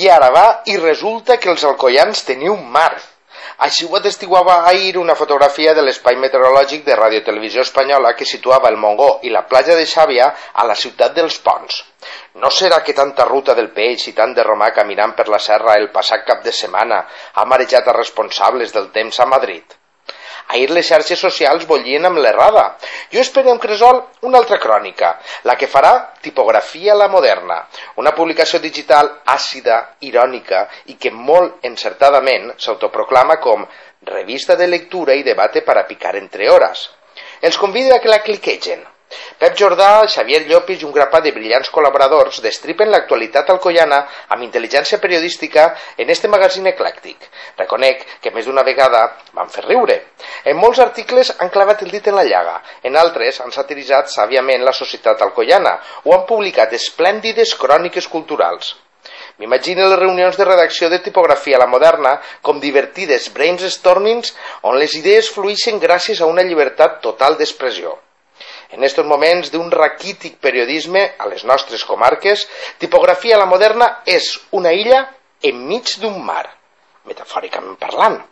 I ara va i resulta que els alcoians teniu mar. Així ho atestiguava ahir una fotografia de l'espai meteorològic de Radio Televisió Espanyola que situava el Montgó i la platja de Xàbia a la ciutat dels Ponts. No serà que tanta ruta del peix i tant de romà caminant per la serra el passat cap de setmana ha marejat a responsables del temps a Madrid? Ahir les xarxes socials bollien amb l'errada. Jo espero amb cresol una altra crònica, la que farà Tipografia a la Moderna, una publicació digital àcida, irònica i que molt encertadament s'autoproclama com revista de lectura i debate para picar entre horas. Els convido a que la cliquegen. Pep Jordà, Xavier Llopis i un grapat de brillants col·laboradors destripen l'actualitat alcoiana amb intel·ligència periodística en este magazín eclèctic. Reconec que més d'una vegada van fer riure. En molts articles han clavat el dit en la llaga, en altres han satiritzat sàviament la societat alcoiana o han publicat esplèndides cròniques culturals. M'imagino les reunions de redacció de Tipografia a la Moderna com divertides brainstormings on les idees fluïxen gràcies a una llibertat total d'expressió. En estos moments d'un raquític periodisme a les nostres comarques, Tipografia a la Moderna és una illa enmig d'un mar, metafòricament parlant.